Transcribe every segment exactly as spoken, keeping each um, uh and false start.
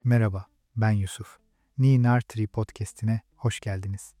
Merhaba, ben Yusuf. Ninar Tree Podcast'ine hoş geldiniz.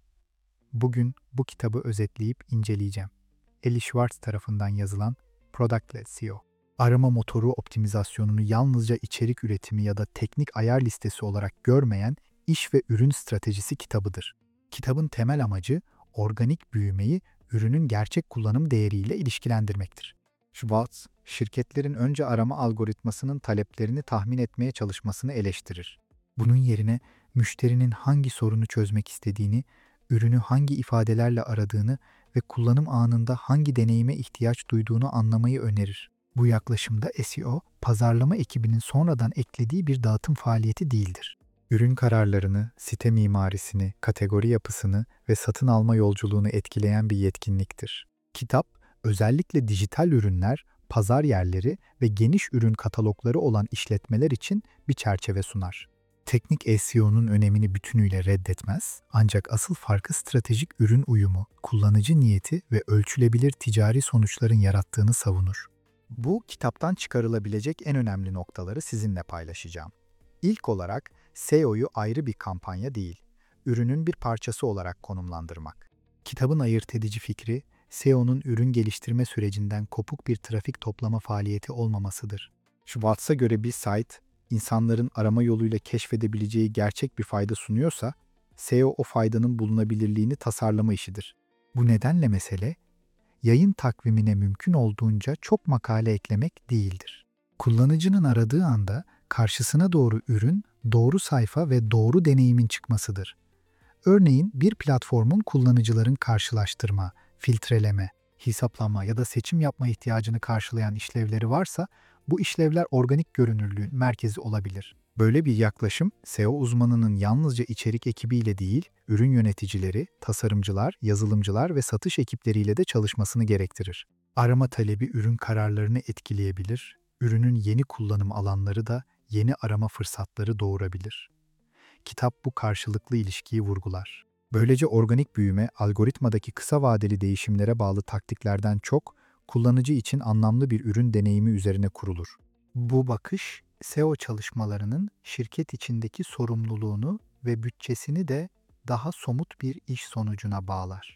Bugün bu kitabı özetleyip inceleyeceğim. Eli Schwartz tarafından yazılan Product-led S E O. Arama motoru optimizasyonunu yalnızca içerik üretimi ya da teknik ayar listesi olarak görmeyen iş ve ürün stratejisi kitabıdır. Kitabın temel amacı organik büyümeyi ürünün gerçek kullanım değeriyle ilişkilendirmektir. Schwartz, şirketlerin önce arama algoritmasının taleplerini tahmin etmeye çalışmasını eleştirir. Bunun yerine müşterinin hangi sorunu çözmek istediğini, ürünü hangi ifadelerle aradığını ve kullanım anında hangi deneyime ihtiyaç duyduğunu anlamayı önerir. Bu yaklaşımda S E O, pazarlama ekibinin sonradan eklediği bir dağıtım faaliyeti değildir. Ürün kararlarını, site mimarisini, kategori yapısını ve satın alma yolculuğunu etkileyen bir yetkinliktir. Kitap, özellikle dijital ürünler, pazar yerleri ve geniş ürün katalogları olan işletmeler için bir çerçeve sunar. Teknik S E O'nun önemini bütünüyle reddetmez, ancak asıl farkı stratejik ürün uyumu, kullanıcı niyeti ve ölçülebilir ticari sonuçların yarattığını savunur. Bu kitaptan çıkarılabilecek en önemli noktaları sizinle paylaşacağım. İlk olarak S E O'yu ayrı bir kampanya değil, ürünün bir parçası olarak konumlandırmak. Kitabın ayırt edici fikri, S E O'nun ürün geliştirme sürecinden kopuk bir trafik toplama faaliyeti olmamasıdır. Schwartz'a göre bir site, insanların arama yoluyla keşfedebileceği gerçek bir fayda sunuyorsa, S E O o faydanın bulunabilirliğini tasarlama işidir. Bu nedenle mesele, yayın takvimine mümkün olduğunca çok makale eklemek değildir. Kullanıcının aradığı anda karşısına doğru ürün, doğru sayfa ve doğru deneyimin çıkmasıdır. Örneğin bir platformun kullanıcıların karşılaştırma, filtreleme, hesaplama ya da seçim yapma ihtiyacını karşılayan işlevleri varsa, bu işlevler organik görünürlüğün merkezi olabilir. Böyle bir yaklaşım, S E O uzmanının yalnızca içerik ekibiyle değil, ürün yöneticileri, tasarımcılar, yazılımcılar ve satış ekipleriyle de çalışmasını gerektirir. Arama talebi ürün kararlarını etkileyebilir, ürünün yeni kullanım alanları da yeni arama fırsatları doğurabilir. Kitap bu karşılıklı ilişkiyi vurgular. Böylece organik büyüme, algoritmadaki kısa vadeli değişimlere bağlı taktiklerden çok, kullanıcı için anlamlı bir ürün deneyimi üzerine kurulur. Bu bakış, S E O çalışmalarının şirket içindeki sorumluluğunu ve bütçesini de daha somut bir iş sonucuna bağlar.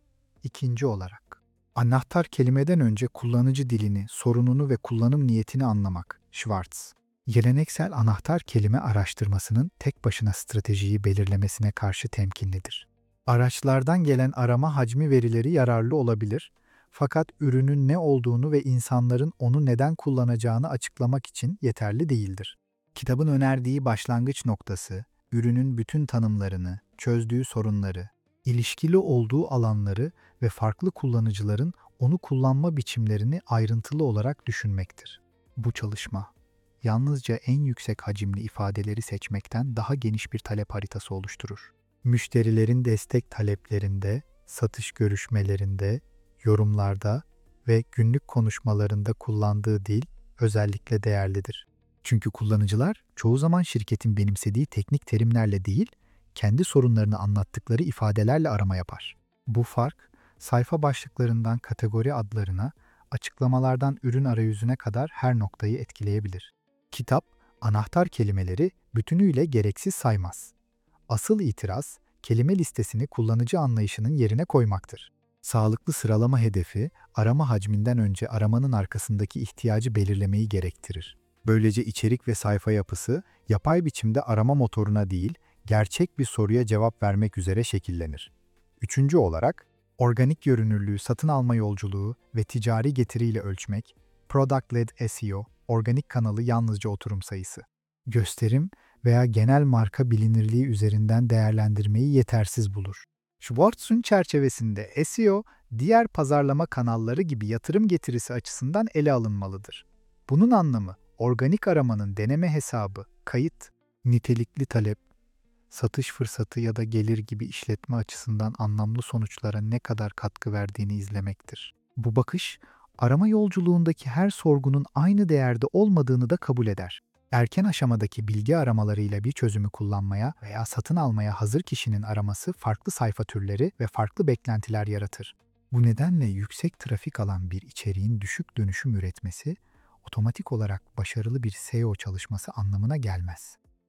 İkinci olarak, anahtar kelimeden önce kullanıcı dilini, sorununu ve kullanım niyetini anlamak. Schwartz. Geleneksel anahtar kelime araştırmasının tek başına stratejiyi belirlemesine karşı temkinlidir. Araçlardan gelen arama hacmi verileri yararlı olabilir, fakat ürünün ne olduğunu ve insanların onu neden kullanacağını açıklamak için yeterli değildir. Kitabın önerdiği başlangıç noktası, ürünün bütün tanımlarını, çözdüğü sorunları, ilişkili olduğu alanları ve farklı kullanıcıların onu kullanma biçimlerini ayrıntılı olarak düşünmektir. Bu çalışma, yalnızca en yüksek hacimli ifadeleri seçmekten daha geniş bir talep haritası oluşturur. Müşterilerin destek taleplerinde, satış görüşmelerinde, yorumlarda ve günlük konuşmalarında kullandığı dil özellikle değerlidir. Çünkü kullanıcılar çoğu zaman şirketin benimsediği teknik terimlerle değil, kendi sorunlarını anlattıkları ifadelerle arama yapar. Bu fark, sayfa başlıklarından kategori adlarına, açıklamalardan ürün arayüzüne kadar her noktayı etkileyebilir. Kitap, anahtar kelimeleri bütünüyle gereksiz saymaz. Asıl itiraz, kelime listesini kullanıcı anlayışının yerine koymaktır. Sağlıklı sıralama hedefi, arama hacminden önce aramanın arkasındaki ihtiyacı belirlemeyi gerektirir. Böylece içerik ve sayfa yapısı, yapay biçimde arama motoruna değil, gerçek bir soruya cevap vermek üzere şekillenir. Üçüncü olarak, organik görünürlüğü satın alma yolculuğu ve ticari getiriyle ölçmek, Product-led S E O, organik kanalı yalnızca oturum sayısı, gösterim veya genel marka bilinirliği üzerinden değerlendirmeyi yetersiz bulur. Schwartz'un çerçevesinde S E O, diğer pazarlama kanalları gibi yatırım getirisi açısından ele alınmalıdır. Bunun anlamı, organik aramanın deneme hesabı, kayıt, nitelikli talep, satış fırsatı ya da gelir gibi işletme açısından anlamlı sonuçlara ne kadar katkı verdiğini izlemektir. Bu bakış, arama yolculuğundaki her sorgunun aynı değerde olmadığını da kabul eder. Erken aşamadaki bilgi aramalarıyla bir çözümü kullanmaya veya satın almaya hazır kişinin araması farklı sayfa türleri ve farklı beklentiler yaratır. Bu nedenle yüksek trafik alan bir içeriğin düşük dönüşüm üretmesi, otomatik olarak başarılı bir S E O çalışması anlamına gelmez.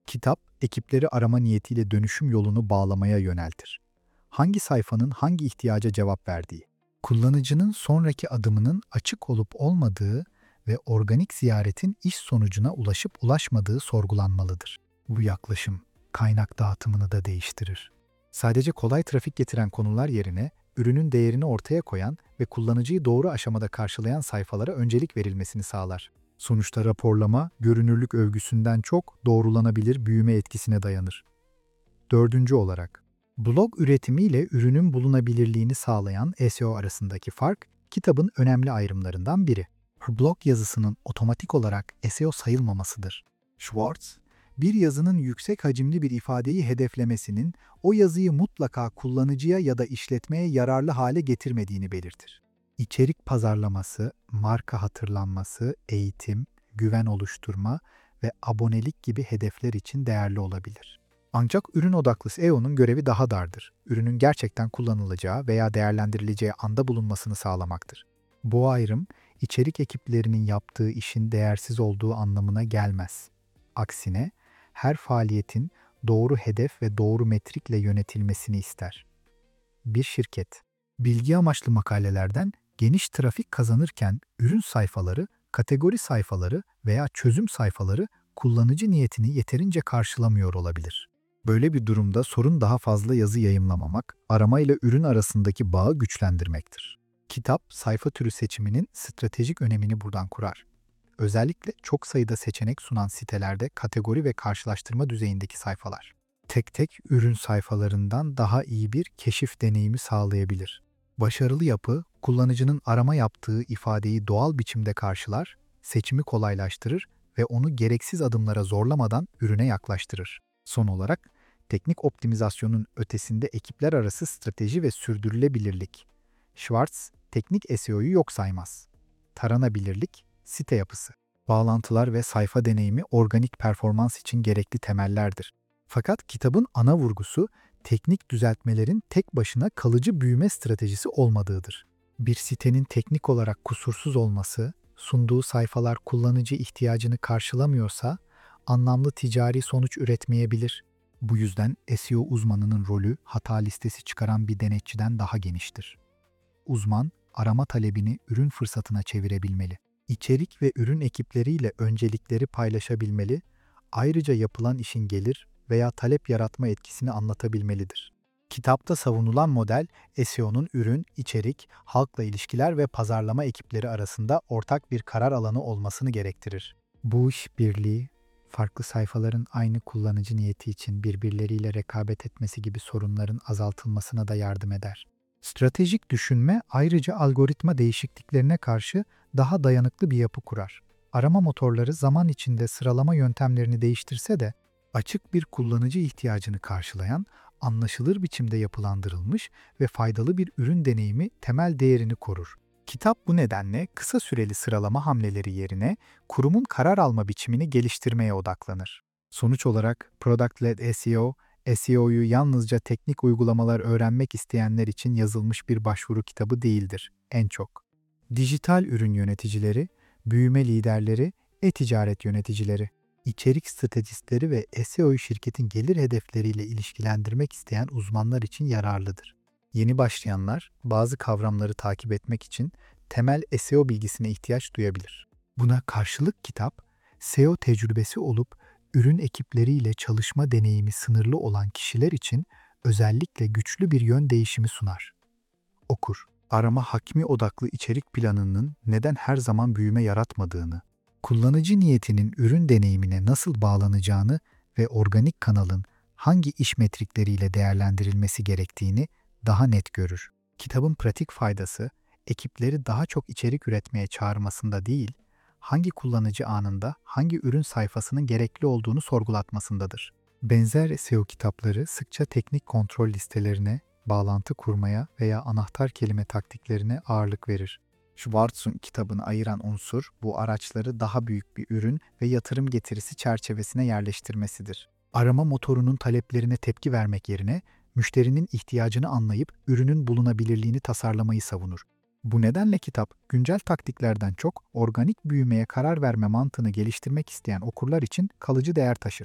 Kitap, ekipleri arama niyetiyle dönüşüm yolunu bağlamaya yöneltir. Hangi sayfanın hangi ihtiyaca cevap verdiği, kullanıcının sonraki adımının açık olup olmadığı ve organik ziyaretin iş sonucuna ulaşıp ulaşmadığı sorgulanmalıdır. Bu yaklaşım, kaynak dağıtımını da değiştirir. Sadece kolay trafik getiren konular yerine, ürünün değerini ortaya koyan ve kullanıcıyı doğru aşamada karşılayan sayfalara öncelik verilmesini sağlar. Sonuçta raporlama, görünürlük övgüsünden çok doğrulanabilir büyüme etkisine dayanır. Dördüncü olarak, blog üretimiyle ürünün bulunabilirliğini sağlayan S E O arasındaki fark, kitabın önemli ayrımlarından biri. Blog yazısının otomatik olarak S E O sayılmamasıdır. Schwartz, bir yazının yüksek hacimli bir ifadeyi hedeflemesinin o yazıyı mutlaka kullanıcıya ya da işletmeye yararlı hale getirmediğini belirtir. İçerik pazarlaması, marka hatırlanması, eğitim, güven oluşturma ve abonelik gibi hedefler için değerli olabilir. Ancak ürün odaklı S E O'nun görevi daha dardır. Ürünün gerçekten kullanılacağı veya değerlendirileceği anda bulunmasını sağlamaktır. Bu ayrım, içerik ekiplerinin yaptığı işin değersiz olduğu anlamına gelmez. Aksine, her faaliyetin doğru hedef ve doğru metrikle yönetilmesini ister. Bir şirket, bilgi amaçlı makalelerden geniş trafik kazanırken ürün sayfaları, kategori sayfaları veya çözüm sayfaları kullanıcı niyetini yeterince karşılamıyor olabilir. Böyle bir durumda sorun daha fazla yazı yayımlamamak, arama ile ürün arasındaki bağı güçlendirmektir. Kitap, sayfa türü seçiminin stratejik önemini buradan kurar. Özellikle çok sayıda seçenek sunan sitelerde kategori ve karşılaştırma düzeyindeki sayfalar, tek tek ürün sayfalarından daha iyi bir keşif deneyimi sağlayabilir. Başarılı yapı, kullanıcının arama yaptığı ifadeyi doğal biçimde karşılar, seçimi kolaylaştırır ve onu gereksiz adımlara zorlamadan ürüne yaklaştırır. Son olarak, teknik optimizasyonun ötesinde ekipler arası strateji ve sürdürülebilirlik. Schwartz, teknik S E O'yu yok saymaz. Taranabilirlik, site yapısı, bağlantılar ve sayfa deneyimi organik performans için gerekli temellerdir. Fakat kitabın ana vurgusu, teknik düzeltmelerin tek başına kalıcı büyüme stratejisi olmadığıdır. Bir sitenin teknik olarak kusursuz olması, sunduğu sayfalar kullanıcı ihtiyacını karşılamıyorsa, anlamlı ticari sonuç üretmeyebilir. Bu yüzden S E O uzmanının rolü hata listesi çıkaran bir denetçiden daha geniştir. Uzman, arama talebini ürün fırsatına çevirebilmeli. İçerik ve ürün ekipleriyle öncelikleri paylaşabilmeli, ayrıca yapılan işin gelir veya talep yaratma etkisini anlatabilmelidir. Kitapta savunulan model, S E O'nun ürün, içerik, halkla ilişkiler ve pazarlama ekipleri arasında ortak bir karar alanı olmasını gerektirir. Bu iş birliği, farklı sayfaların aynı kullanıcı niyeti için birbirleriyle rekabet etmesi gibi sorunların azaltılmasına da yardım eder. Stratejik düşünme ayrıca algoritma değişikliklerine karşı daha dayanıklı bir yapı kurar. Arama motorları zaman içinde sıralama yöntemlerini değiştirse de açık bir kullanıcı ihtiyacını karşılayan, anlaşılır biçimde yapılandırılmış ve faydalı bir ürün deneyimi temel değerini korur. Kitap bu nedenle kısa süreli sıralama hamleleri yerine kurumun karar alma biçimini geliştirmeye odaklanır. Sonuç olarak Product-led S E O, S E O'yu yalnızca teknik uygulamalar öğrenmek isteyenler için yazılmış bir başvuru kitabı değildir, en çok. Dijital ürün yöneticileri, büyüme liderleri, e-ticaret yöneticileri, içerik stratejistleri ve S E O'yu şirketin gelir hedefleriyle ilişkilendirmek isteyen uzmanlar için yararlıdır. Yeni başlayanlar, bazı kavramları takip etmek için temel S E O bilgisine ihtiyaç duyabilir. Buna karşılık kitap, S E O tecrübesi olup ürün ekipleriyle çalışma deneyimi sınırlı olan kişiler için özellikle güçlü bir yön değişimi sunar. Okur, arama hakmi odaklı içerik planının neden her zaman büyüme yaratmadığını, kullanıcı niyetinin ürün deneyimine nasıl bağlanacağını ve organik kanalın hangi iş metrikleriyle değerlendirilmesi gerektiğini daha net görür. Kitabın pratik faydası, ekipleri daha çok içerik üretmeye çağırmasında değil, hangi kullanıcı anında hangi ürün sayfasının gerekli olduğunu sorgulatmasındadır. Benzer S E O kitapları sıkça teknik kontrol listelerine, bağlantı kurmaya veya anahtar kelime taktiklerine ağırlık verir. Schwartz'un kitabını ayıran unsur, bu araçları daha büyük bir ürün ve yatırım getirisi çerçevesine yerleştirmesidir. Arama motorunun taleplerine tepki vermek yerine, müşterinin ihtiyacını anlayıp ürünün bulunabilirliğini tasarlamayı savunur. Bu nedenle kitap, güncel taktiklerden çok organik büyümeye karar verme mantığını geliştirmek isteyen okurlar için kalıcı değer taşır.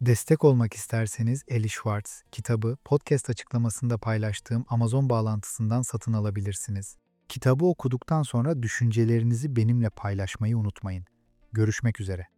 Destek olmak isterseniz Eli Schwartz kitabı podcast açıklamasında paylaştığım Amazon bağlantısından satın alabilirsiniz. Kitabı okuduktan sonra düşüncelerinizi benimle paylaşmayı unutmayın. Görüşmek üzere.